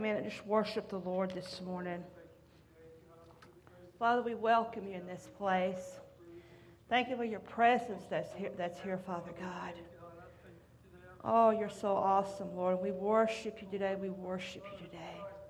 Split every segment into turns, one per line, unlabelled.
Amen. And just worship the Lord this morning. Father, we welcome you in this place. Thank you for your presence that's here, Father God. Oh, you're so awesome, Lord. We worship you today. We worship you today.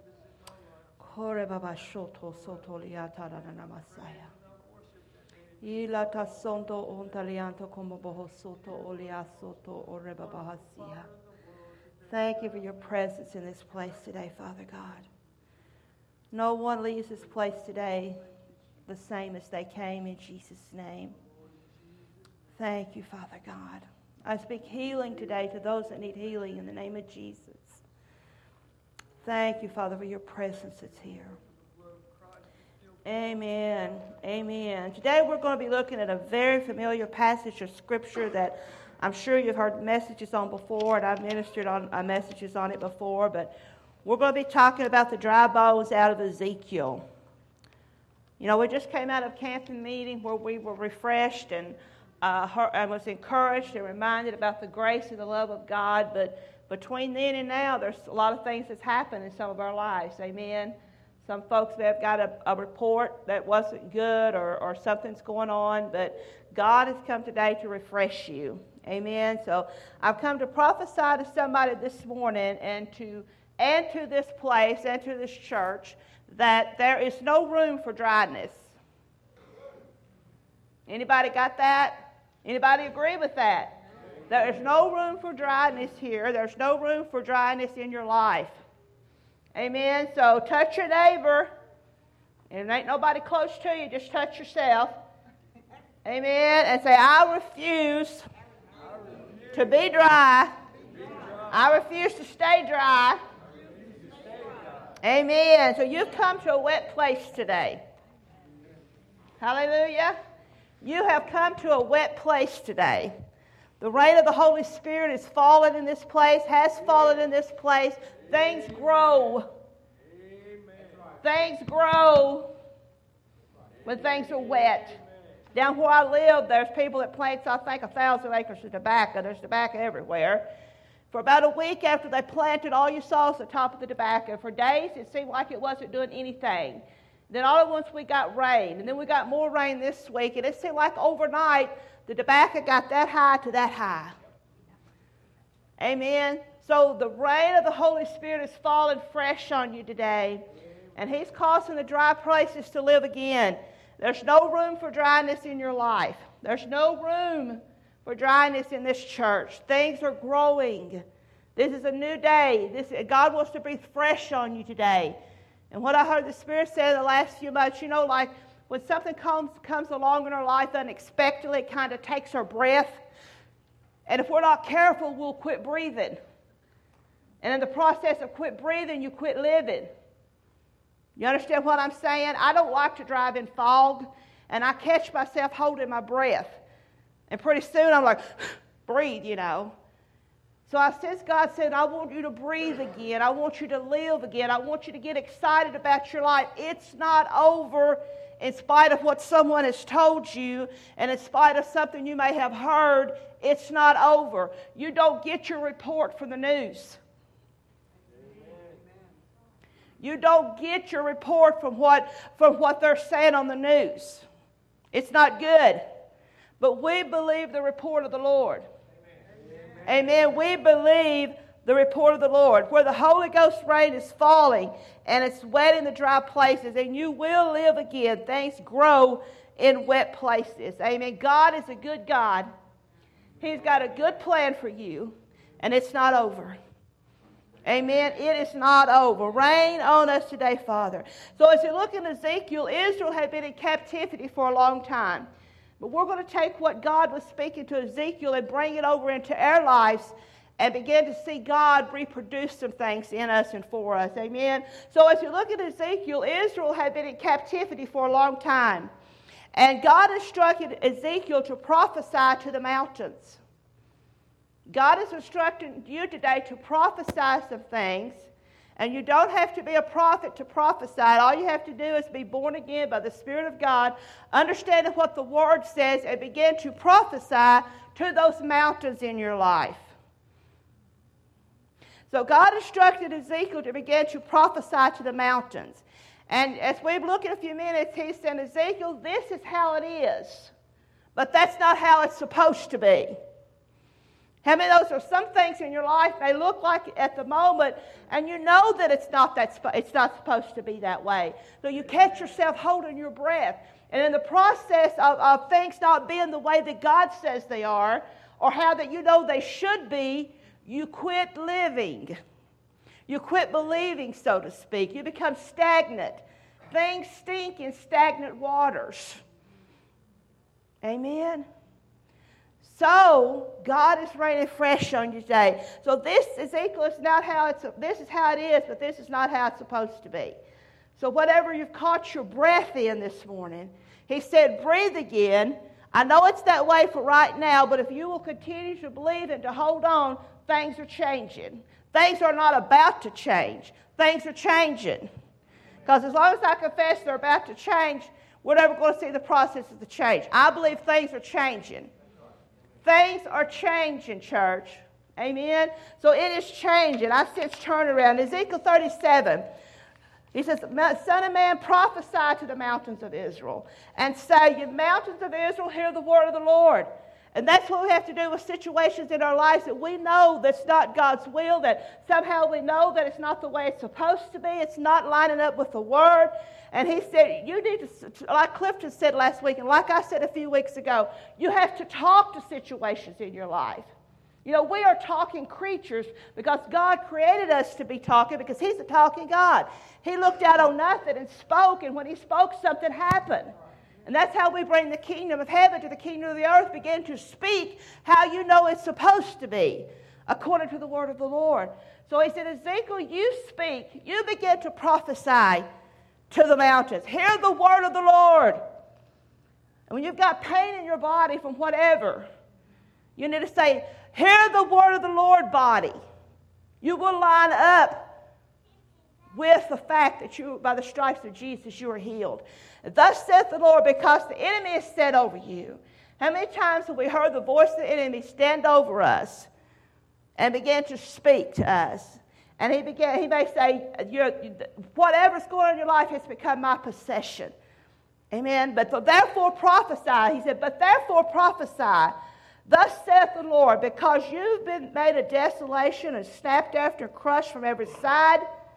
Thank you for your presence in this place today, Father God. No one leaves this place today the same as they came, in Jesus' name. Thank you, Father God. I speak healing today to those that need healing in the name of Jesus. Thank you, Father, for your presence that's here. Amen. Amen. Today we're going to be looking at a very familiar passage of Scripture that I'm sure you've heard messages on before, and I've ministered on messages on it before, but we're going to be talking about the dry bones out of Ezekiel. You know, we just came out of camping meeting where we were refreshed and I was encouraged and reminded about the grace and the love of God, but between then and now, there's a lot of things that's happened in some of our lives. Amen. Some folks may have got a report that wasn't good or something's going on, but God has come today to refresh you. Amen. So I've come to prophesy to somebody this morning and to this place and to this church that there is no room for dryness. Anybody got that? Anybody agree with that? There is no room for dryness here. There's no room for dryness in your life. Amen. So touch your neighbor. And there ain't nobody close to you. Just touch yourself. Amen. And say, I refuse to be dry. I refuse to stay dry. Amen. So you've come to a wet place today. Hallelujah. You have come to a wet place today. The rain of the Holy Spirit is fallen in this place, has fallen in this place. Things grow. Things grow when things are wet. Down where I live, there's people that plant, I think, 1,000 acres of tobacco. There's tobacco everywhere. For about a week after they planted, all you saw was the top of the tobacco. For days, it seemed like it wasn't doing anything. Then all at once we got rain, and then we got more rain this week, and it seemed like overnight the tobacco got that high to that high. Amen. So the rain of the Holy Spirit is falling fresh on you today, and He's causing the dry places to live again. There's no room for dryness in your life. There's no room for dryness in this church. Things are growing. This is a new day. God wants to breathe fresh on you today. And what I heard the Spirit say in the last few months, you know, like when something comes along in our life unexpectedly, it kind of takes our breath. And if we're not careful, we'll quit breathing. And in the process of quit breathing, you quit living. You understand what I'm saying? I don't like to drive in fog, and I catch myself holding my breath. And pretty soon I'm like, breathe, you know. So I sense God said, I want you to breathe again. I want you to live again. I want you to get excited about your life. It's not over in spite of what someone has told you and in spite of something you may have heard. It's not over. You don't get your report from the news. You don't get your report from what they're saying on the news. It's not good. But we believe the report of the Lord. Amen. We believe the report of the Lord. Where the Holy Ghost rain is falling and it's wetting the dry places, and you will live again. Things grow in wet places. Amen. God is a good God. He's got a good plan for you, and it's not over. Amen. It is not over. Rain on us today, Father. So as you look in Ezekiel, Israel had been in captivity for a long time. But we're going to take what God was speaking to Ezekiel and bring it over into our lives and begin to see God reproduce some things in us and for us. Amen. So as you look at Ezekiel, Israel had been in captivity for a long time. And God instructed Ezekiel to prophesy to the mountains. God is instructing you today to prophesy some things. And you don't have to be a prophet to prophesy. All you have to do is be born again by the Spirit of God, understanding what the Word says, and begin to prophesy to those mountains in your life. So God instructed Ezekiel to begin to prophesy to the mountains. And as we look in a few minutes, he said, Ezekiel, this is how it is. But that's not how it's supposed to be. How many of those are some things in your life may look like at the moment, and you know that it's not supposed to be that way. So you catch yourself holding your breath. And in the process of things not being the way that God says they are, or how that you know they should be, you quit living. You quit believing, so to speak. You become stagnant. Things stink in stagnant waters. Amen? So, God is raining fresh on you today. So this, Ezekiel, is not how this is how it is, but this is not how it's supposed to be. So whatever you've caught your breath in this morning, he said, breathe again. I know it's that way for right now, but if you will continue to believe and to hold on, things are changing. Things are not about to change. Things are changing. Because as long as I confess they're about to change, we're never going to see the process of the change. I believe things are changing. Things are changing, church. Amen? So it is changing. I sense turnaround. Ezekiel 37, he says, Son of man, prophesy to the mountains of Israel and say, you mountains of Israel, hear the word of the Lord. And that's what we have to do with situations in our lives that we know that's not God's will, that somehow we know that it's not the way it's supposed to be. It's not lining up with the Word. And he said, you need to, like Clifton said last week, and like I said a few weeks ago, you have to talk to situations in your life. You know, we are talking creatures because God created us to be talking because He's a talking God. He looked out on nothing and spoke, and when He spoke, something happened. And that's how we bring the kingdom of heaven to the kingdom of the earth, begin to speak how you know it's supposed to be, according to the word of the Lord. So he said, Ezekiel, you speak, you begin to prophesy to the mountains. Hear the word of the Lord. And when you've got pain in your body from whatever, you need to say, hear the word of the Lord, body. You will line up with the fact that you, by the stripes of Jesus, you are healed. Thus saith the Lord, because the enemy is set over you. How many times have we heard the voice of the enemy stand over us and begin to speak to us? And he may say, whatever's going on in your life has become my possession. Amen. But therefore prophesy. He said, but therefore prophesy. Thus saith the Lord, because you've been made a desolation and snapped after and crushed from every side.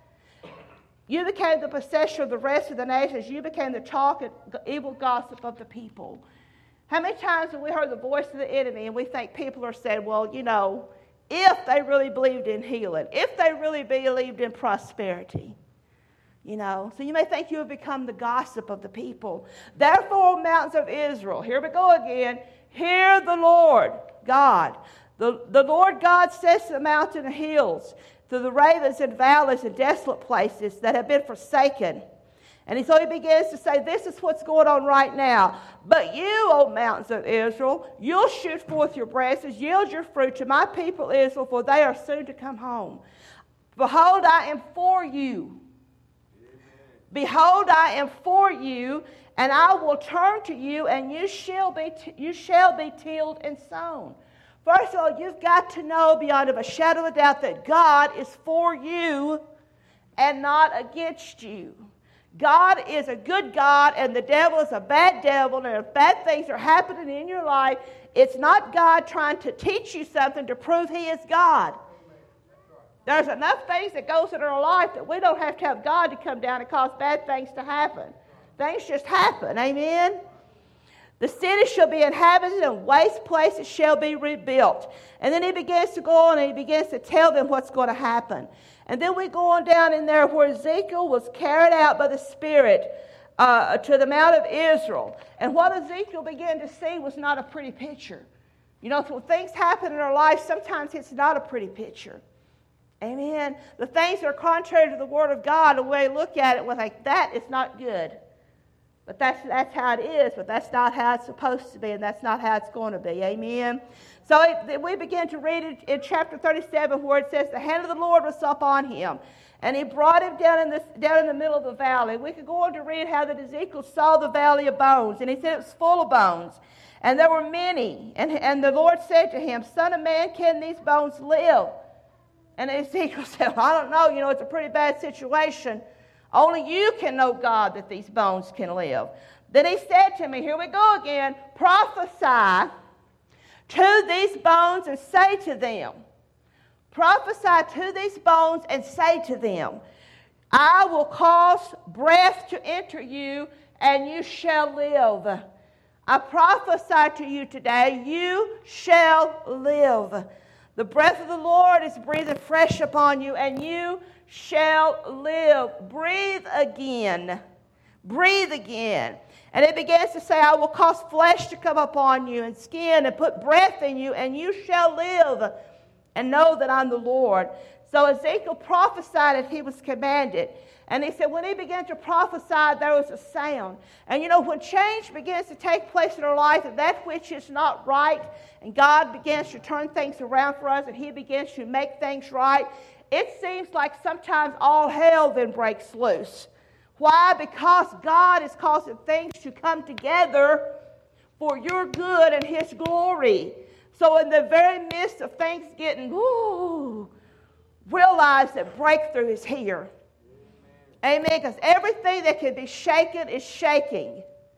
You became the possession of the rest of the nations. You became the talk and evil gossip of the people. How many times have we heard the voice of the enemy and we think people are saying, well, you know, if they really believed in healing, if they really believed in prosperity, you know. So you may think you have become the gossip of the people. Therefore, mountains of Israel, here we go again, hear the Lord God. The Lord God says to the mountain and hills, to the ravens and valleys and desolate places that have been forsaken. And so he begins to say, this is what's going on right now. But you, O mountains of Israel, you'll shoot forth your branches, yield your fruit to my people Israel, for they are soon to come home. Behold, I am for you. Amen. Behold, I am for you, and I will turn to you, and you shall be tilled and sown. First of all, you've got to know beyond a shadow of a doubt that God is for you and not against you. God is a good God and the devil is a bad devil, and if bad things are happening in your life, it's not God trying to teach you something to prove He is God. There's enough things that goes in our life that we don't have to have God to come down and cause bad things to happen. Things just happen. Amen? The city shall be inhabited and waste places shall be rebuilt. And then he begins to go on and he begins to tell them what's going to happen. And then we go on down in there where Ezekiel was carried out by the Spirit to the Mount of Israel. And what Ezekiel began to see was not a pretty picture. You know, when things happen in our life, sometimes it's not a pretty picture. Amen. The things that are contrary to the Word of God, the way we look at it, we're like, that is not good. But that's how it is, but that's not how it's supposed to be, and that's not how it's going to be. Amen? So we begin to read it in chapter 37 where it says, the hand of the Lord was upon him, and he brought him down in the middle of the valley. We could go on to read how that Ezekiel saw the valley of bones, and he said it was full of bones, and there were many. And the Lord said to him, Son of man, can these bones live? And Ezekiel said, well, I don't know. It's a pretty bad situation. Only you can know, God, that these bones can live. Then he said to me, here we go again, prophesy to these bones and say to them, prophesy to these bones and say to them, I will cause breath to enter you, and you shall live. I prophesy to you today, you shall live. The breath of the Lord is breathing fresh upon you, and you shall live. Breathe again. Breathe again. And it begins to say, I will cause flesh to come upon you and skin and put breath in you, and you shall live and know that I'm the Lord. So Ezekiel prophesied as he was commanded. And he said when he began to prophesy, there was a sound. And when change begins to take place in our life, and that which is not right, and God begins to turn things around for us, and he begins to make things right, it seems like sometimes all hell then breaks loose. Why? Because God is causing things to come together for your good and his glory. So in the very midst of things getting, realize that breakthrough is here. Amen. Because everything that can be shaken is shaking.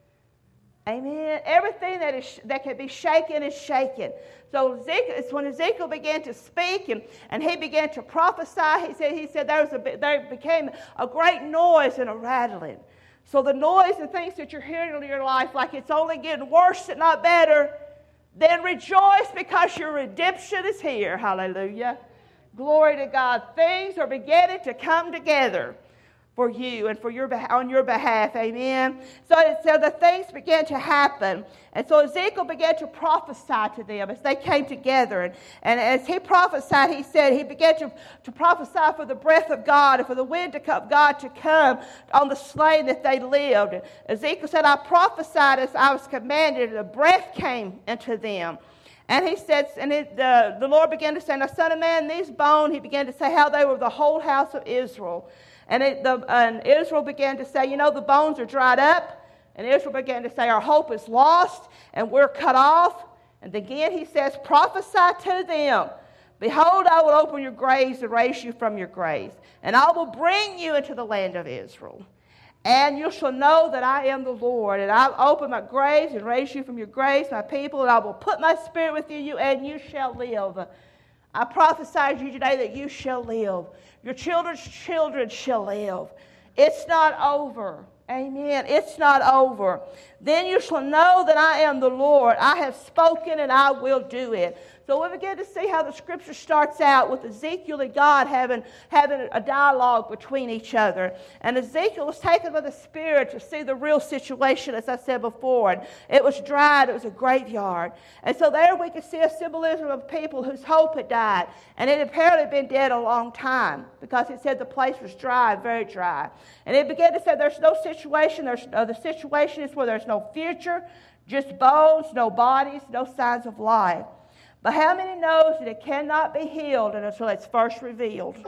Amen. Everything that can be shaken is shaken. So it's when Ezekiel began to speak and he began to prophesy, he said there became a great noise and a rattling. So the noise and things that you're hearing in your life, like it's only getting worse and not better, then rejoice because your redemption is here. Hallelujah. Glory to God. Things are beginning to come together for you and on your behalf. Amen. So the things began to happen. And so Ezekiel began to prophesy to them as they came together. And as he prophesied, he said he began to prophesy for the breath of God and for the wind of God to come on the slain that they lived. And Ezekiel said, I prophesied as I was commanded, and the breath came into them. And he said, the Lord began to say, now, son of man, these bones, he began to say how they were the whole house of Israel. And Israel began to say, the bones are dried up. And Israel began to say, our hope is lost and we're cut off. And again he says, prophesy to them. Behold, I will open your graves and raise you from your graves. And I will bring you into the land of Israel. And you shall know that I am the Lord. And I'll open my graves and raise you from your graves, my people. And I will put my spirit within you, and you shall live. I prophesy to you today that you shall live. Your children's children shall live. It's not over. Amen. It's not over. Then you shall know that I am the Lord. I have spoken and I will do it. So we begin to see how the scripture starts out with Ezekiel and God having a dialogue between each other. And Ezekiel was taken by the Spirit to see the real situation, as I said before. And it was dried. It was a graveyard. And so there we can see a symbolism of people whose hope had died. And it had apparently been dead a long time because it said the place was dry, very dry. And it began to say there's no situation. The situation is where there's no future, just bones, no bodies, no signs of life. But how many knows that it cannot be healed until it's first revealed?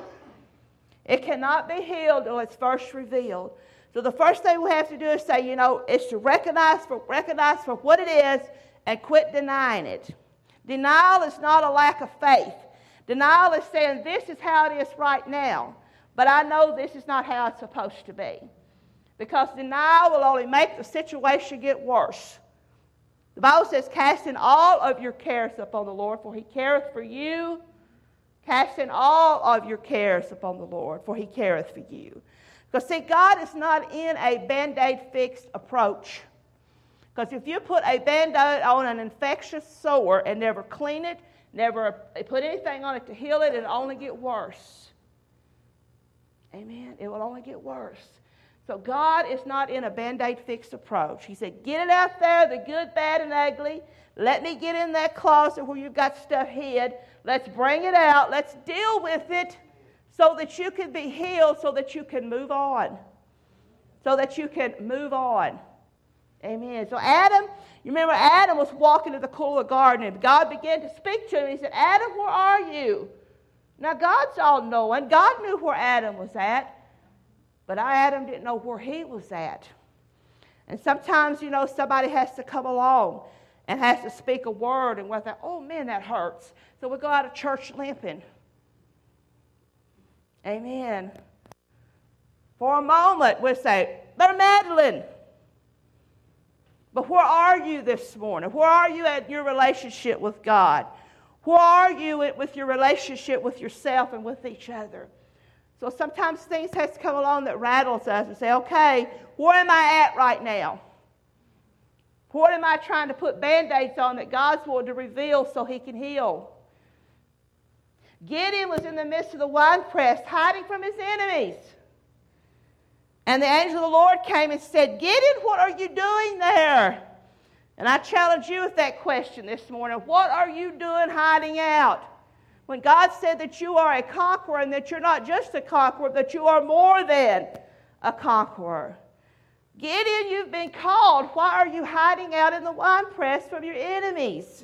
It cannot be healed until it's first revealed. So the first thing we have to do is say, is to recognize for what it is and quit denying it. Denial is not a lack of faith. Denial is saying this is how it is right now, but I know this is not how it's supposed to be. Because denial will only make the situation get worse. The Bible says, casting all of your cares upon the Lord, for he careth for you. Casting all of your cares upon the Lord, for he careth for you. Because, see, God is not in a Band-Aid fixed approach. Because if you put a Band-Aid on an infectious sore and never clean it, never put anything on it to heal it, it'll only get worse. Amen? It will only get worse. So God is not in a Band-Aid fixed approach. He said, get it out there, the good, bad, and ugly. Let me get in that closet where you've got stuff hid. Let's bring it out. Let's deal with it so that you can be healed, so that you can move on. So that you can move on. Amen. So Adam, you remember Adam was walking to the cool of the garden, and God began to speak to him. He said, Adam, where are you? Now God's all-knowing. God knew where Adam was at. But Adam didn't know where he was at. And sometimes, somebody has to come along and has to speak a word, and we're like, oh man, that hurts. So we go out of church limping. Amen. For a moment, we'll say, they're meddling. But where are you this morning? Where are you at your relationship with God? Where are you with your relationship with yourself and with each other? So sometimes things have to come along that rattles us and say, okay, where am I at right now? What am I trying to put Band-Aids on that God's wanting to reveal so he can heal? Gideon was in the midst of the winepress, hiding from his enemies. And the angel of the Lord came and said, Gideon, what are you doing there? And I challenge you with that question this morning. What are you doing hiding out? When God said that you are a conqueror and that you're not just a conqueror, that you are more than a conqueror. Gideon, you've been called. Why are you hiding out in the winepress from your enemies?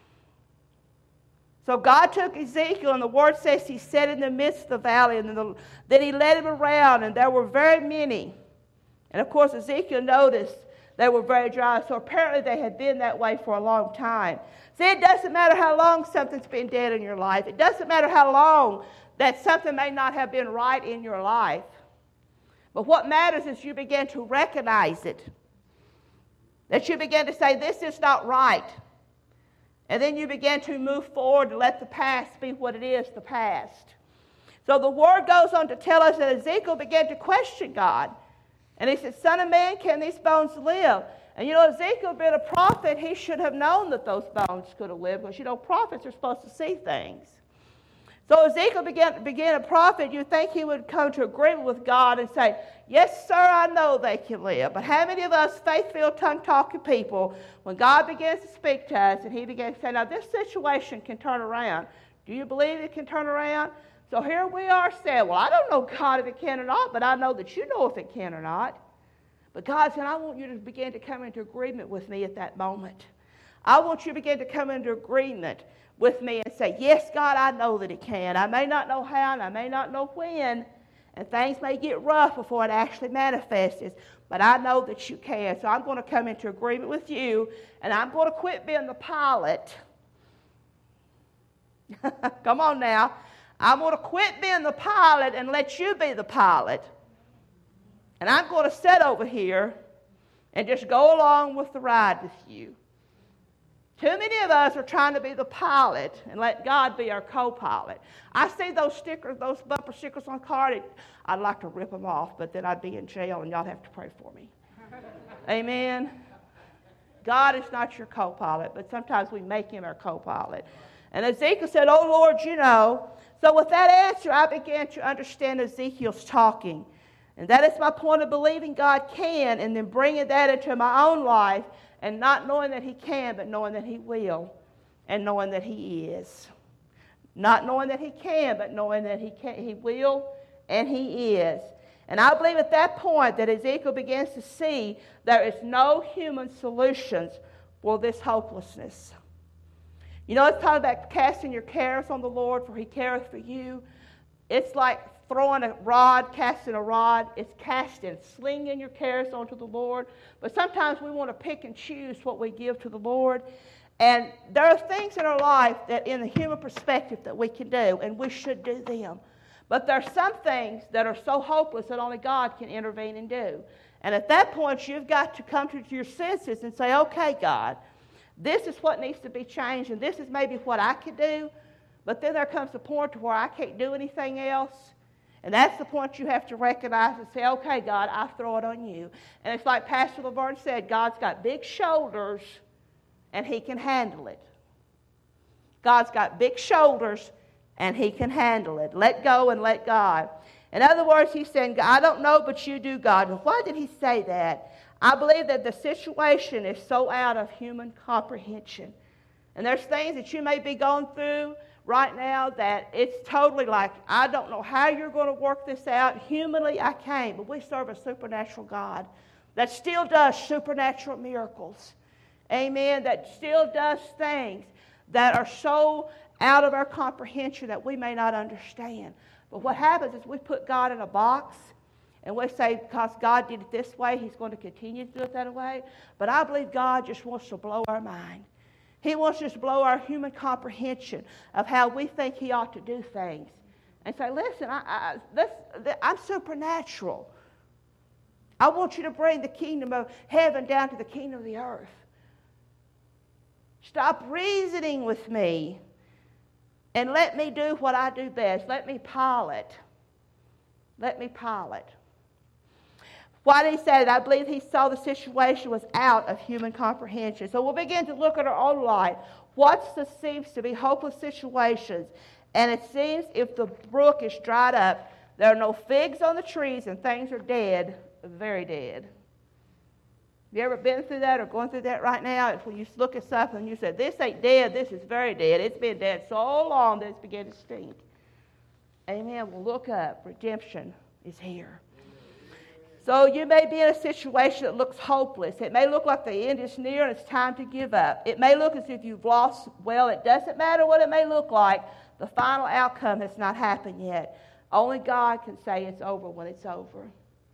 So God took Ezekiel, and the word says he sat in the midst of the valley, and then he led him around, and there were very many. And of course, Ezekiel noticed they were very dry, so apparently they had been that way for a long time. See, it doesn't matter how long something's been dead in your life. It doesn't matter how long that something may not have been right in your life. But what matters is you begin to recognize it. That you begin to say, this is not right. And then you begin to move forward and let the past be what it is, the past. So the word goes on to tell us that Ezekiel began to question God. And he said, Son of man, can these bones live? And Ezekiel being a prophet, he should have known that those bones could have lived. Because, prophets are supposed to see things. So Ezekiel began a prophet. You'd think he would come to agreement with God and say, yes, sir, I know they can live. But how many of us faith-filled, tongue-talking people, when God begins to speak to us and he begins to say, now this situation can turn around. Do you believe it can turn around? So here we are saying, well, I don't know, God, if it can or not, but I know that you know if it can or not. But God said, I want you to begin to come into agreement with me at that moment. I want you to begin to come into agreement with me and say, yes, God, I know that it can. I may not know how and I may not know when, and things may get rough before it actually manifests, but I know that you can. So I'm going to come into agreement with you, and I'm going to quit being the pilot. Come on now. I'm going to quit being the pilot and let you be the pilot. And I'm going to sit over here and just go along with the ride with you. Too many of us are trying to be the pilot and let God be our co-pilot. I see those stickers, those bumper stickers on cars. I'd like to rip them off, but then I'd be in jail and y'all have to pray for me. Amen. God is not your co-pilot, but sometimes we make him our co-pilot. And Ezekiel said, oh, Lord, So with that answer, I began to understand Ezekiel's talking. And that is my point of believing God can, and then bringing that into my own life, and not knowing that he can, but knowing that he will, and knowing that he is. Not knowing that he can, but knowing that he will, and he is. And I believe at that point that Ezekiel begins to see there is no human solutions for this hopelessness. It's talking about casting your cares on the Lord, for he careth for you. It's like throwing a rod, casting a rod. It's casting, slinging your cares onto the Lord. But sometimes we want to pick and choose what we give to the Lord. And there are things in our life that in the human perspective that we can do, and we should do them. But there are some things that are so hopeless that only God can intervene and do. And at that point, you've got to come to your senses and say, okay, God, this is what needs to be changed, and this is maybe what I can do. But then there comes a point to where I can't do anything else. And that's the point you have to recognize and say, okay, God, I throw it on you. And it's like Pastor Laverne said, God's got big shoulders, and he can handle it. God's got big shoulders, and he can handle it. Let go and let God. In other words, he's saying, I don't know, but you do, God. Well, why did he say that? I believe that the situation is so out of human comprehension. And there's things that you may be going through right now that it's totally like, I don't know how you're going to work this out. Humanly, I can't. But we serve a supernatural God that still does supernatural miracles. Amen. That still does things that are so out of our comprehension that we may not understand. But what happens is we put God in a box, and we say, because God did it this way, he's going to continue to do it that way. But I believe God just wants to blow our mind. He wants us to blow our human comprehension of how we think he ought to do things. and say, listen, I'm supernatural. I want you to bring the kingdom of heaven down to the kingdom of the earth. Stop reasoning with me and let me do what I do best. Let me pilot. Let me pilot. Why did he say that? I believe he saw the situation was out of human comprehension. So we'll begin to look at our own life. What seems to be hopeless situations? And it seems if the brook is dried up, there are no figs on the trees and things are dead, very dead. You ever been through that or going through that right now? It's when you look at something and you say, this ain't dead, this is very dead. It's been dead so long that it's beginning to stink. Amen. Well, look up. Redemption is here. So you may be in a situation that looks hopeless. It may look like the end is near and it's time to give up. It may look as if you've lost. Well, it doesn't matter what it may look like. The final outcome has not happened yet. Only God can say it's over when it's over.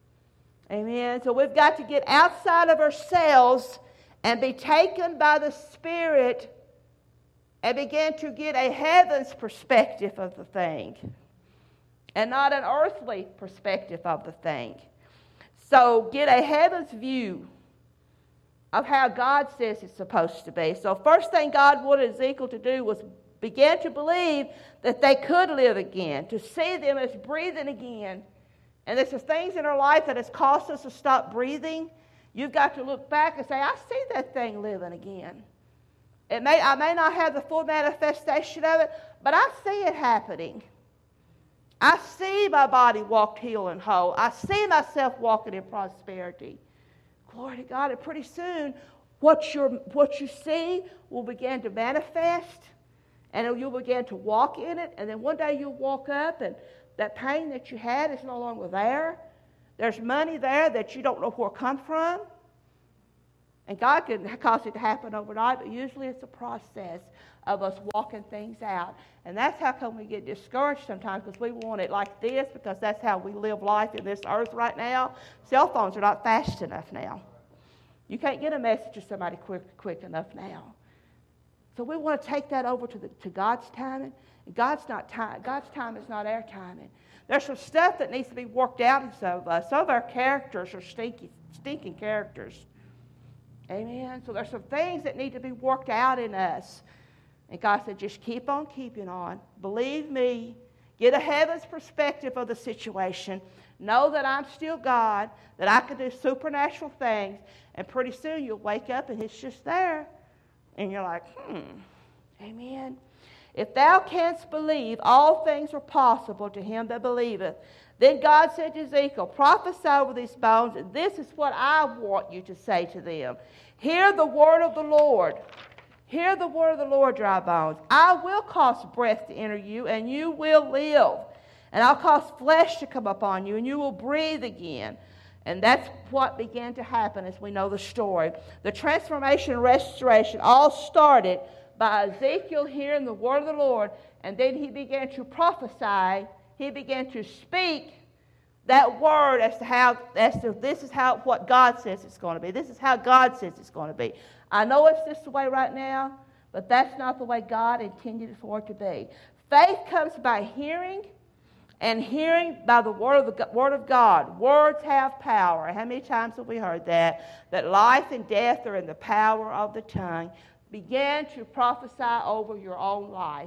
Amen. So we've got to get outside of ourselves and be taken by the Spirit and begin to get a heaven's perspective of the thing and not an earthly perspective of the thing. So get a heaven's view of how God says it's supposed to be. So first thing God wanted Ezekiel to do was begin to believe that they could live again, to see them as breathing again. And there's some things in our life that has caused us to stop breathing. You've got to look back and say, I see that thing living again. I may not have the full manifestation of it, but I see it happening. I see my body walked healed and whole. I see myself walking in prosperity. Glory to God. And pretty soon, what you see will begin to manifest, and you'll begin to walk in it. And then one day you'll walk up, and that pain that you had is no longer there. There's money there that you don't know where it comes from. And God can cause it to happen overnight, but usually it's a process of us walking things out. And that's how come we get discouraged sometimes, because we want it like this, because that's how we live life in this earth right now. Cell phones are not fast enough now. You can't get a message to somebody quick enough now. So we want to take that over to God's timing. God's time is not our timing. There's some stuff that needs to be worked out in some of us. Some of our characters are stinking characters. Amen. So there's some things that need to be worked out in us. And God said, just keep on keeping on. Believe me. Get a heaven's perspective of the situation. Know that I'm still God, that I can do supernatural things. And pretty soon you'll wake up and it's just there. And you're like, Amen. If thou canst believe, all things are possible to him that believeth. Then God said to Ezekiel, prophesy over these bones, and this is what I want you to say to them. Hear the word of the Lord. Hear the word of the Lord, dry bones. I will cause breath to enter you, and you will live. And I'll cause flesh to come upon you, and you will breathe again. And that's what began to happen as we know the story. The transformation and restoration all started by Ezekiel hearing the word of the Lord, and then he began to prophesy. He began to speak that word as to this is how what God says it's going to be. This is how God says it's going to be. I know it's this way right now, but that's not the way God intended for it to be. Faith comes by hearing, and hearing by the word of God. Words have power. How many times have we heard that? That life and death are in the power of the tongue. Begin to prophesy over your own life.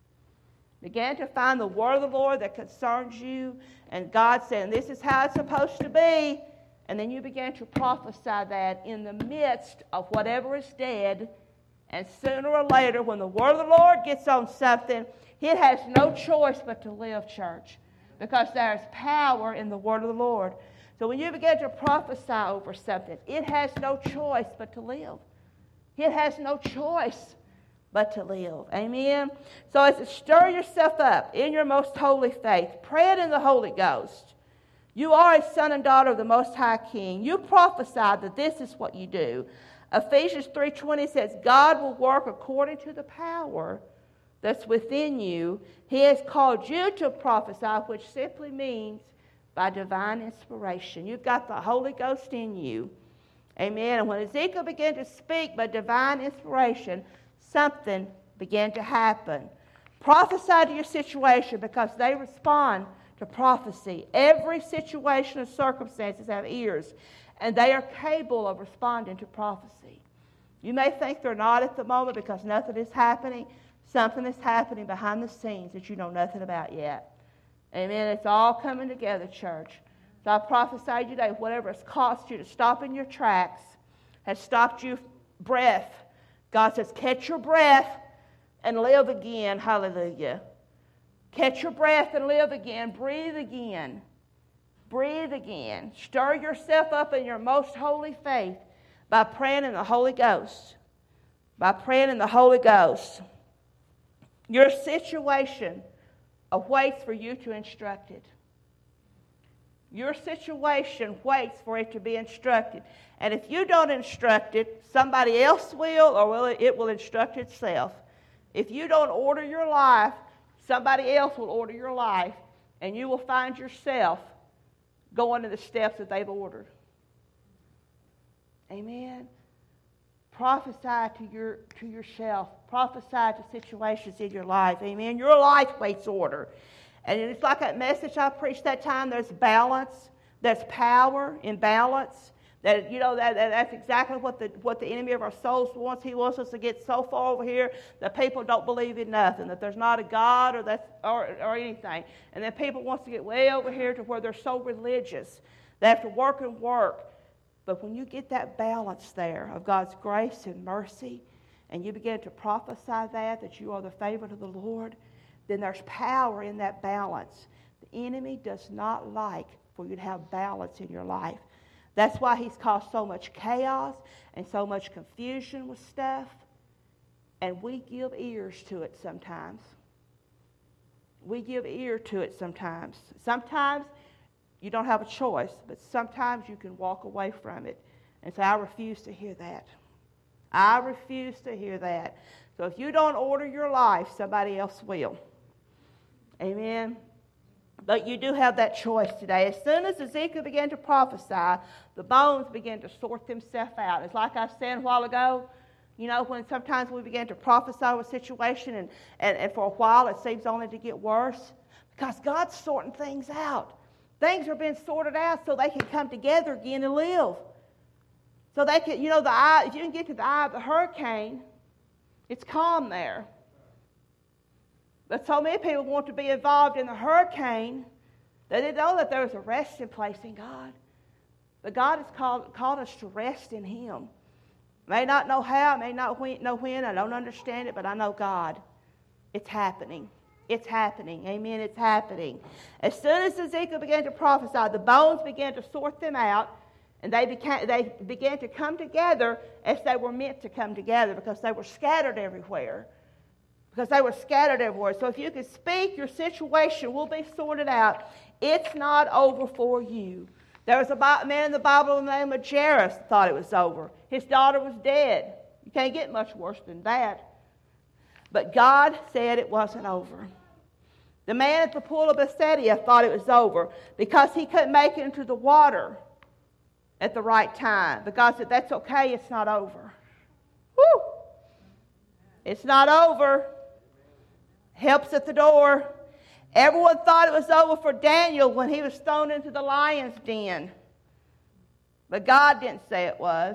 Begin to find the word of the Lord that concerns you. And God said, this is how it's supposed to be. And then you begin to prophesy that in the midst of whatever is dead. And sooner or later, when the word of the Lord gets on something, it has no choice but to live, church. Because there's power in the word of the Lord. So when you begin to prophesy over something, it has no choice but to live. It has no choice but to live. Amen? So as to stir yourself up in your most holy faith, pray it in the Holy Ghost. You are a son and daughter of the Most High King. You prophesy that this is what you do. Ephesians 3:20 says, God will work according to the power that's within you. He has called you to prophesy, which simply means by divine inspiration. You've got the Holy Ghost in you. Amen. And when Ezekiel began to speak by divine inspiration, something began to happen. Prophesy to your situation because they respond to prophecy. Every situation and circumstances have ears, and they are capable of responding to prophecy. You may think they're not at the moment because nothing is happening. Something is happening behind the scenes that you know nothing about yet. Amen. It's all coming together, church. So I prophesy today, whatever has cost you to stop in your tracks, has stopped your breath. God says, catch your breath and live again. Hallelujah. Catch your breath and live again. Breathe again. Breathe again. Stir yourself up in your most holy faith by praying in the Holy Ghost. By praying in the Holy Ghost. Your situation awaits for you to instruct it. Your situation waits for it to be instructed. And if you don't instruct it, somebody else will, or it will instruct itself. If you don't order your life, somebody else will order your life, and you will find yourself going to the steps that they've ordered. Amen. Prophesy to yourself. Prophesy to situations in your life. Amen. Your life waits order. And it's like that message I preached that time. There's balance. There's power in balance. That's exactly what the enemy of our souls wants. He wants us to get so far over here that people don't believe in nothing, that there's not a God or anything. And then people wants to get way over here to where they're so religious. They have to work and work. But when you get that balance there of God's grace and mercy, and you begin to prophesy that you are the favorite of the Lord, then there's power in that balance. The enemy does not like for you to have balance in your life. That's why he's caused so much chaos and so much confusion with stuff. And we give ears to it sometimes. We give ear to it sometimes. Sometimes you don't have a choice, but sometimes you can walk away from it and say, I refuse to hear that. I refuse to hear that. So if you don't order your life, somebody else will. Amen. But you do have that choice today. As soon as Ezekiel began to prophesy, the bones began to sort themselves out. It's like I said a while ago, when sometimes we begin to prophesy a situation and for a while it seems only to get worse, because God's sorting things out. Things are being sorted out so they can come together again and live. So they can, if you can get to the eye of the hurricane, it's calm there. But so many people want to be involved in the hurricane that they know that there is a resting place in God. But God has called us to rest in Him. May not know how, may not know when, I don't understand it, but I know God. It's happening. It's happening. Amen. It's happening. As soon as Ezekiel began to prophesy, the bones began to sort them out, and they began to come together as they were meant to come together because they were scattered everywhere. So if you can speak, your situation will be sorted out. It's not over for you. There was a man in the Bible by the name of Jairus thought it was over. His daughter was dead. You can't get much worse than that. But God said it wasn't over. The man at the pool of Bethesda thought it was over because he couldn't make it into the water at the right time. But God said, that's okay, it's not over. Woo! It's not over. Help's at the door. Everyone thought it was over for Daniel when he was thrown into the lion's den. But God didn't say it was.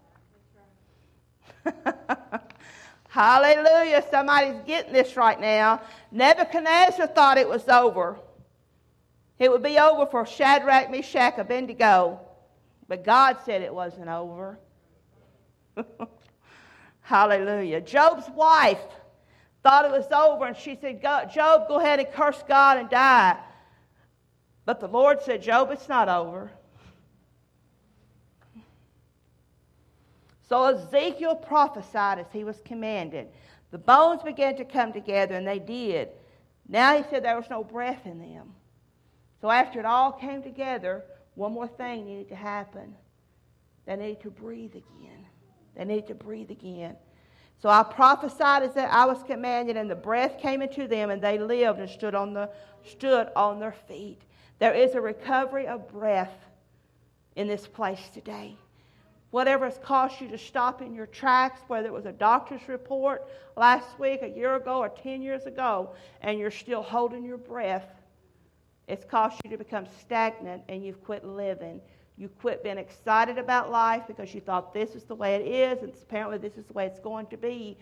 Hallelujah. Somebody's getting this right now. Nebuchadnezzar thought it was over. It would be over for Shadrach, Meshach, Abednego. But God said it wasn't over. Hallelujah. Job's wife thought it was over, and she said, Job, go ahead and curse God and die. But the Lord said, Job, it's not over. So Ezekiel prophesied as he was commanded. The bones began to come together, and they did. Now he said there was no breath in them. So after it all came together, one more thing needed to happen. They needed to breathe again. So I prophesied as I was commanded, and the breath came into them, and they lived and stood on their feet. There is a recovery of breath in this place today. Whatever has caused you to stop in your tracks, whether it was a doctor's report last week, a year ago, or 10 years ago, and you're still holding your breath, it's caused you to become stagnant and you've quit living. You quit being excited about life because you thought this is the way it is, and apparently this is the way it's going to be.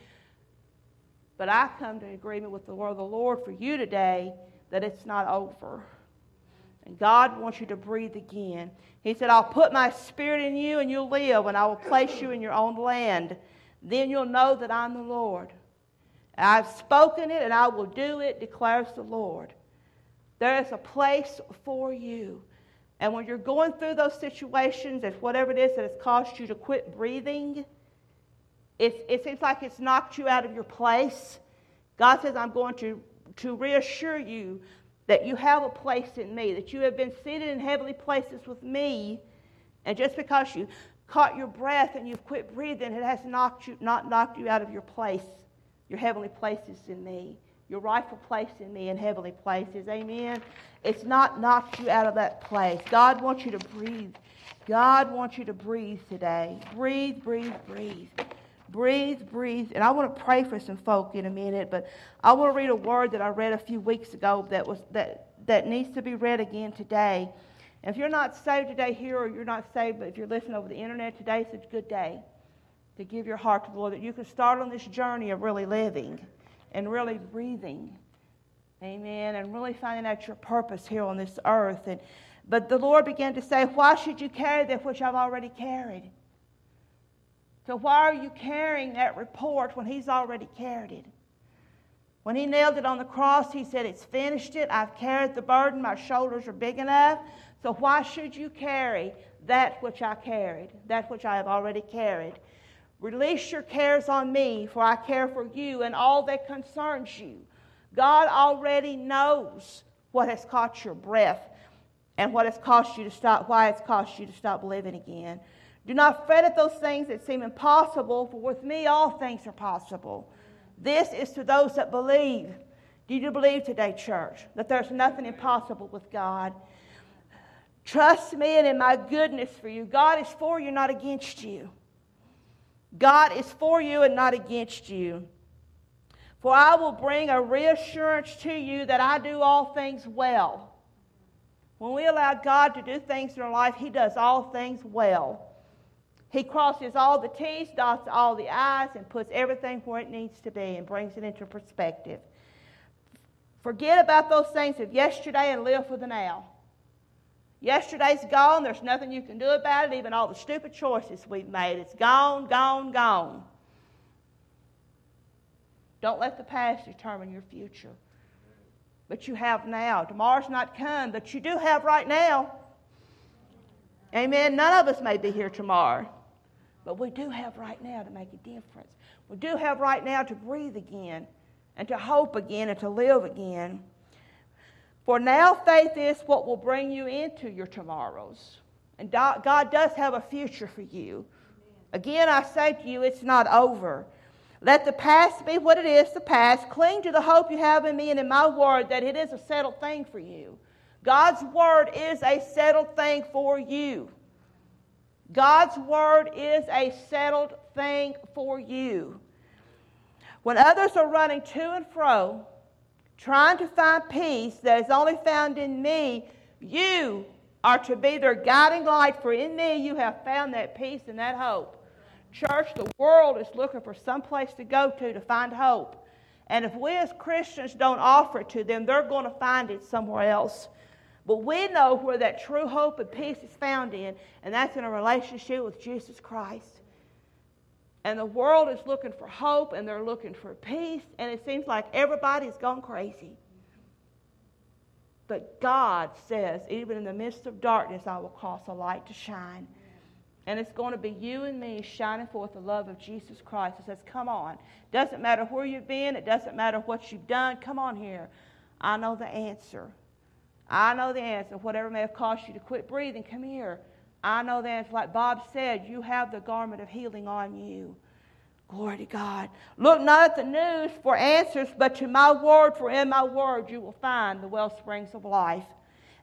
But I come to agreement with the word of the Lord for you today that it's not over. And God wants you to breathe again. He said, I'll put my spirit in you and you'll live, and I will place you in your own land. Then you'll know that I'm the Lord. I've spoken it and I will do it, declares the Lord. There is a place for you. And when you're going through those situations, and whatever it is that has caused you to quit breathing, it seems like it's knocked you out of your place. God says, I'm going to reassure you that you have a place in me, that you have been seated in heavenly places with me, and just because you caught your breath and you've quit breathing, it has not knocked you out of your place, your heavenly places in me, your rightful place in me in heavenly places. Amen? It's not knocked you out of that place. God wants you to breathe. God wants you to breathe today. Breathe, breathe, breathe. Breathe, breathe. And I want to pray for some folk in a minute, but I want to read a word that I read a few weeks ago that needs to be read again today. And if you're not saved today here, or you're not saved, but if you're listening over the internet today, it's a good day to give your heart to the Lord, that you can start on this journey of really living and really breathing. Amen. And really finding out your purpose here on this earth. But the Lord began to say, why should you carry that which I've already carried? So why are you carrying that report when He's already carried it? When He nailed it on the cross, He said, it's finished it. I've carried the burden. My shoulders are big enough. So why should you carry that which I carried, that which I have already carried? Release your cares on me, for I care for you and all that concerns you. God already knows what has caught your breath and what has caused you to stop, why it's caused you to stop living again. Do not fret at those things that seem impossible, for with me all things are possible. This is to those that believe. Do you believe today, church, that there's nothing impossible with God? Trust me and in my goodness for you. God is for you, not against you. God is for you and not against you. For I will bring a reassurance to you that I do all things well. When we allow God to do things in our life, He does all things well. He crosses all the T's, dots all the I's, and puts everything where it needs to be and brings it into perspective. Forget about those things of yesterday and live for the now. Yesterday's gone. There's nothing you can do about it, even all the stupid choices we've made. It's gone, gone, gone. Don't let the past determine your future. But you have now. Tomorrow's not come, but you do have right now. Amen. None of us may be here tomorrow. But we do have right now to make a difference. We do have right now to breathe again and to hope again and to live again. For now faith is what will bring you into your tomorrows. And God does have a future for you. Again, I say to you, it's not over. Let the past be what it is, the past. Cling to the hope you have in me and in my word that it is a settled thing for you. God's word is a settled thing for you. God's word is a settled thing for you. When others are running to and fro, trying to find peace that is only found in me, you are to be their guiding light, for in me you have found that peace and that hope. Church, the world is looking for some place to go to find hope. And if we as Christians don't offer it to them, they're going to find it somewhere else. But we know where that true hope and peace is found in, and that's in a relationship with Jesus Christ. And the world is looking for hope, and they're looking for peace, and it seems like everybody's gone crazy. But God says, even in the midst of darkness, I will cause a light to shine. And it's going to be you and me shining forth the love of Jesus Christ. It says, come on. Doesn't matter where you've been. It doesn't matter what you've done. Come on here. I know the answer. I know the answer. Whatever may have caused you to quit breathing, come here. I know the answer. Like Bob said, you have the garment of healing on you. Glory to God. Look not at the news for answers, but to my word, for in my word you will find the well springs of life.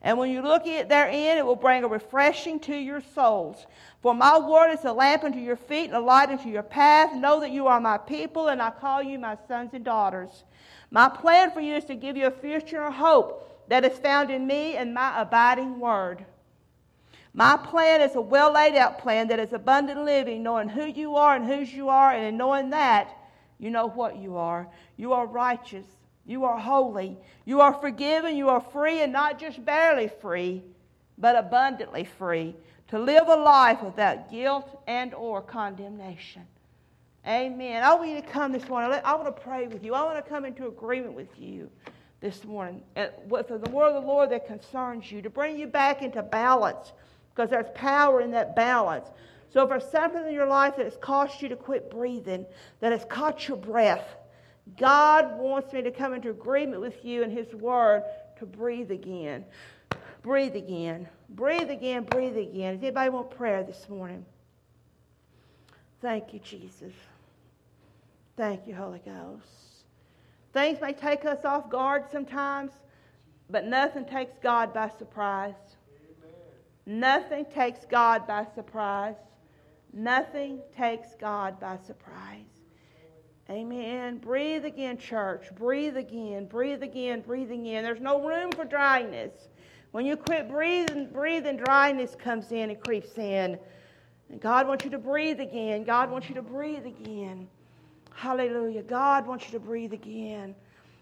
And when you look at therein, it will bring a refreshing to your souls. For my word is a lamp unto your feet and a light unto your path. Know that you are my people, and I call you my sons and daughters. My plan for you is to give you a future and hope that is found in me and my abiding word. My plan is a well laid out plan that is abundant living, knowing who you are and whose you are, and in knowing that, you know what you are. You are righteous. You are holy. You are forgiven. You are free, and not just barely free, but abundantly free, to live a life without guilt and or condemnation. Amen. I want you to come this morning. I want to pray with you. I want to come into agreement with you this morning with the word of the Lord that concerns you, to bring you back into balance, because there's power in that balance. So if there's something in your life that has caused you to quit breathing, that has caught your breath, God wants me to come into agreement with you in His Word to breathe again. Breathe again. Breathe again. Breathe again. Does anybody want prayer this morning? Thank you, Jesus. Thank you, Holy Ghost. Things may take us off guard sometimes, but nothing takes God by surprise. Amen. Nothing takes God by surprise. Nothing takes God by surprise. Amen. Breathe again, church. Breathe again. Breathe again. Breathe again. There's no room for dryness. When you quit breathing, dryness comes in and creeps in. And God wants you to breathe again. God wants you to breathe again. Hallelujah. God wants you to breathe again.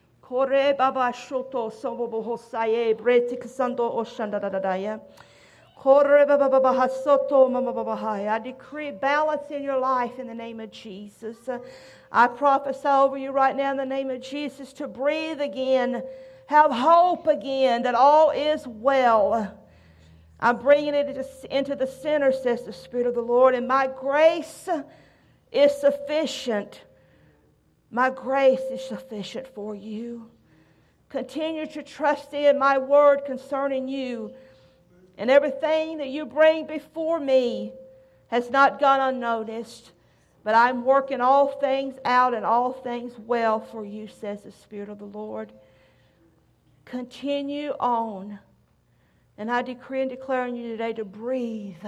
I decree balance in your life in the name of Jesus. I prophesy over you right now in the name of Jesus to breathe again, have hope again, that all is well. I'm bringing it into the center, says the Spirit of the Lord, and my grace is sufficient. My grace is sufficient for you. Continue to trust in my word concerning you. And everything that you bring before me has not gone unnoticed. But I'm working all things out and all things well for you, says the Spirit of the Lord. Continue on. And I decree and declare on you today to breathe.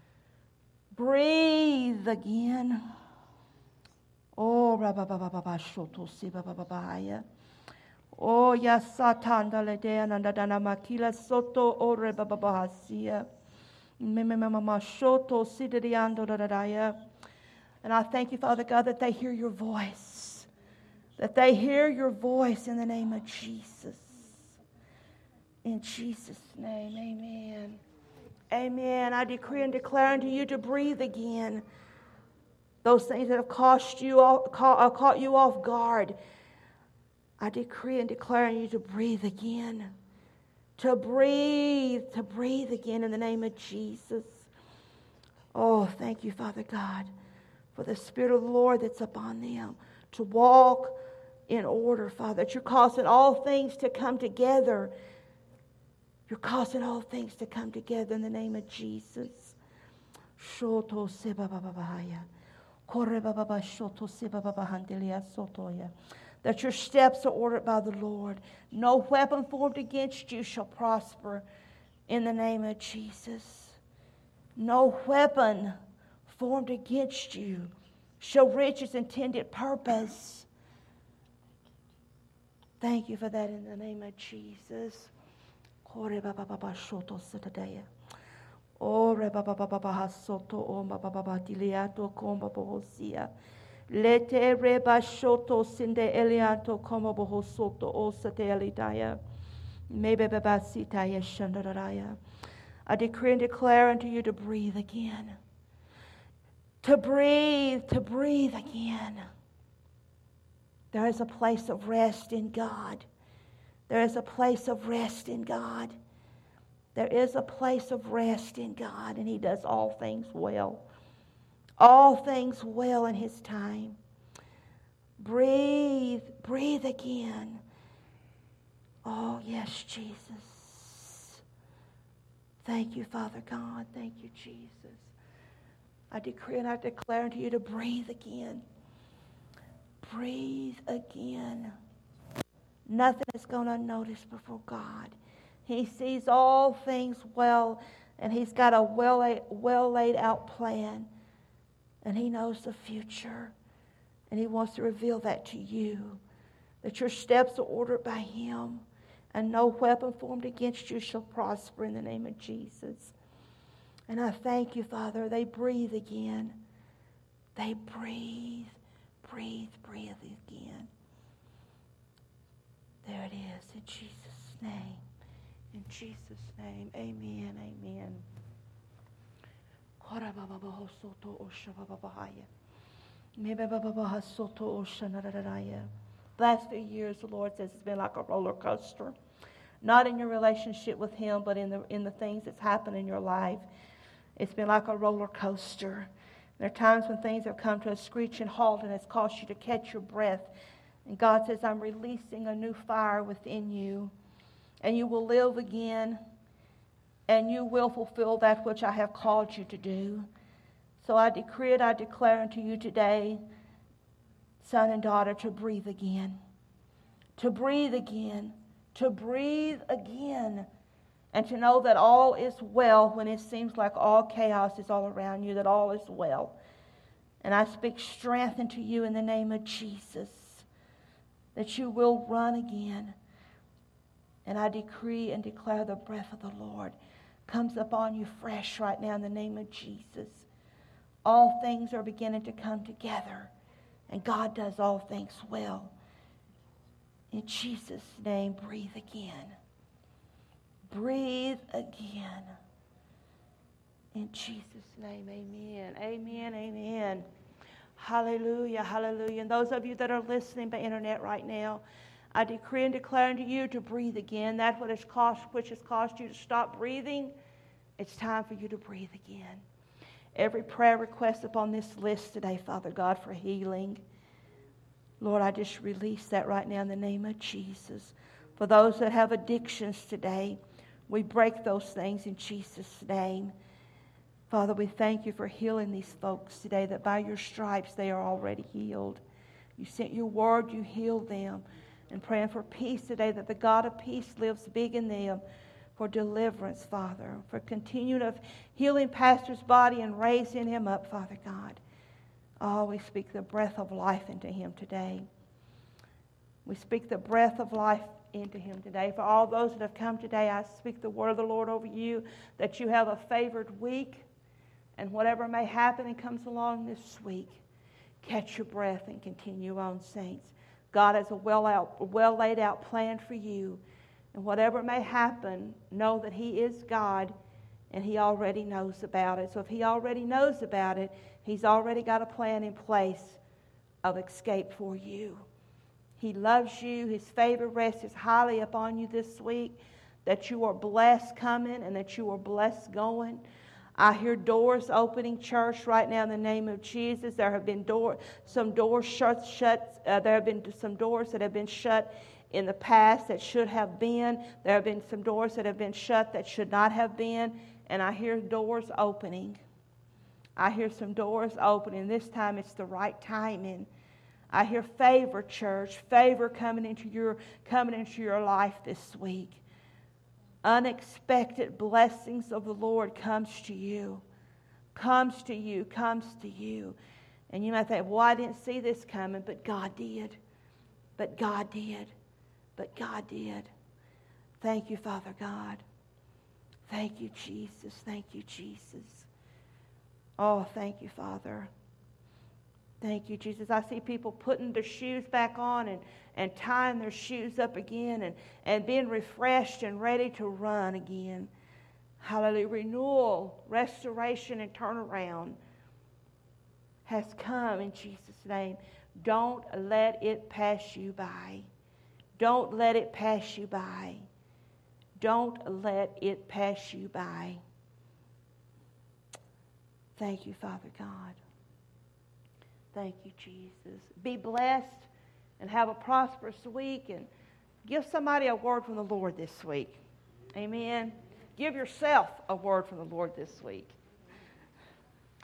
Breathe again. Oh, oh, ya satanda le deana na makila soto ore babahasia. Mama shoto sidiriando dadaya. And I thank you, Father God, that they hear your voice. That they hear your voice in the name of Jesus. In Jesus' name, amen. Amen. I decree and declare unto you to breathe again. Those things that have caught you off guard, I decree and declare on you to breathe again. To breathe again in the name of Jesus. Oh, thank you, Father God, for the Spirit of the Lord that's upon them. To walk in order, Father, that you're causing all things to come together. You're causing all things to come together in the name of Jesus. Shoto seba babahaya. Kore baba shoto seba babahandelia sotoya. That your steps are ordered by the Lord. No weapon formed against you shall prosper in the name of Jesus. No weapon formed against you shall reach its intended purpose. Thank you for that in the name of Jesus. Kore baba baba shoto setadaya. Ore baba baba hasoto o baba diliato komba bohosia. Lete reba shoto sinde elianto como bohosoto o satelitaya. Maybe baba sitaya shandaraya. I decree and declare unto you to breathe again. To breathe again. There is a place of rest in God. There is a place of rest in God. There is a place of rest in God, and He does all things well. All things well in His time. Breathe again. Oh, yes, Jesus. Thank you, Father God. Thank you, Jesus. I decree and I declare unto you to breathe again. Breathe again. Nothing is going unnoticed before God. He sees all things well, and He's got a well laid out plan. And He knows the future. And He wants to reveal that to you, that your steps are ordered by Him, and no weapon formed against you shall prosper in the name of Jesus. And I thank you, Father. They breathe again. They breathe again. There it is, in Jesus' name. In Jesus' name, amen, amen. Last few years, the Lord says it's been like a roller coaster. Not in your relationship with Him, but in the things that's happened in your life. It's been like a roller coaster. There are times when things have come to a screeching halt and it's caused you to catch your breath. And God says, I'm releasing a new fire within you. And you will live again. And you will fulfill that which I have called you to do. So I decree it, I declare unto you today, son and daughter, to breathe again. To breathe again. To breathe again. And to know that all is well when it seems like all chaos is all around you, that all is well. And I speak strength into you in the name of Jesus, that you will run again. And I decree and declare the breath of the Lord comes upon you fresh right now in the name of Jesus. All things are beginning to come together, and God does all things well. In Jesus' name, breathe again. Breathe again. In Jesus' name, amen. Amen, amen. Hallelujah, hallelujah. And those of you that are listening by internet right now, I decree and declare unto you to breathe again. That which has caused you to stop breathing, it's time for you to breathe again. Every prayer request upon this list today, Father God, for healing, Lord, I just release that right now in the name of Jesus. For those that have addictions today, we break those things in Jesus' name. Father, we thank you for healing these folks today, that by your stripes they are already healed. You sent your word, you healed them. And praying for peace today, that the God of peace lives big in them, for deliverance, Father, for continuing of healing Pastor's body and raising him up, Father God. Oh, we speak the breath of life into him today. We speak the breath of life into him today. For all those that have come today, I speak the word of the Lord over you, that you have a favored week, and whatever may happen and comes along this week, catch your breath and continue on, saints. God has a well laid out plan for you, and whatever may happen, know that He is God, and He already knows about it. So if He already knows about it, He's already got a plan in place of escape for you. He loves you. His favor rests highly upon you this week, that you are blessed coming and that you are blessed going. I hear doors opening, church, right now in the name of Jesus. There have been some doors shut. There have been some doors that have been shut in the past that should have been. There have been some doors that have been shut that should not have been. And I hear doors opening. I hear some doors opening. This time it's the right timing. I hear favor, church, favor coming into your life this week. Unexpected blessings of the Lord comes to you. Comes to you. And you might think, well, I didn't see this coming, but God did. But God did. Thank you, Father God. Thank you, Jesus. Thank you, Jesus. Oh, thank you, Father. Thank you, Jesus. I see people putting their shoes back on and tying their shoes up again and being refreshed and ready to run again. Hallelujah. Renewal, restoration, and turnaround has come in Jesus' name. Don't let it pass you by. Don't let it pass you by. Don't let it pass you by. Thank you, Father God. Thank you, Jesus. Be blessed and have a prosperous week, and give somebody a word from the Lord this week. Amen. Give yourself a word from the Lord this week.